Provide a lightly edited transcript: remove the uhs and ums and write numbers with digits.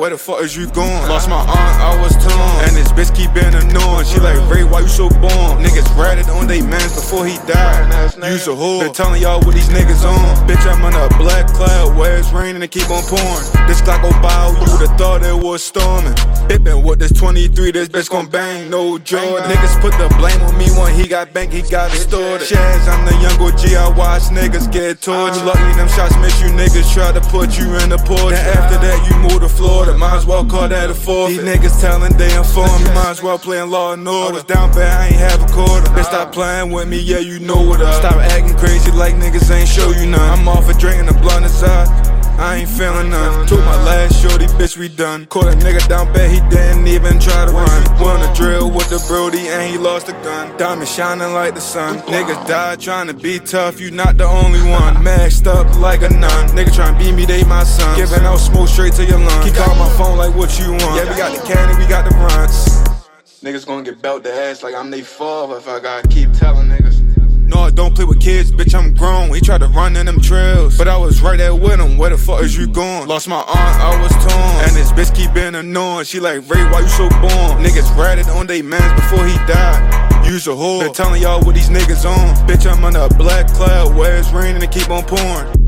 where the fuck is you going? Lost my aunt, I was torn, and this bitch keep being annoying. She like, Ray, why you so born? Niggas ratted on they mans before he died. Use a whore, been telling y'all what these niggas on. Bitch, I'm on a black cloud where it's raining and keep on pouring. This Glock gon' bow, you would've thought it was storming. Pippin' with this 23, this bitch gon' bang, no Jordan. Niggas put the blame on me when he got banked, he got distorted. Shaz, I'm the young OG, I watch niggas get tortured. You lucky them shots miss you, niggas try to put you in the porch. Then after that you move to Florida, might as well call that a forfeit. These niggas telling they inform me, might as well playing Law and Order. I was down bad, I ain't have a quarter. Bitch, stop playing with me, yeah, you know what up. Stop acting crazy like niggas ain't show you none. I'm off a drink and the blunt aside, I ain't feeling none. Took my last shorty, bitch, we done. Caught a nigga down bad, he didn't even try to run. Went on a drill with the Brody and he lost a gun. Diamond shining like the sun. Niggas died trying to be tough, you not the only one. Maxed up like a nun. Nigga trying to beat me, they my sons. Giving out smoke straight to your lungs. He called my phone like what you want. Yeah, we got the candy, we got the brunts. Niggas gonna get belt the ass like I'm they father if I gotta keep telling niggas. No, I don't play with kids, bitch, I'm grown. He tried to run in them trails, but I was right there with him. Where the fuck is you going? Lost my aunt, I was torn, and this bitch keep being annoying. She like, Ray, why you so born? Niggas ratted on they mans before he died. Use a whore, been telling y'all what these niggas on. Bitch, I'm on a black cloud where it's raining and keep on pouring.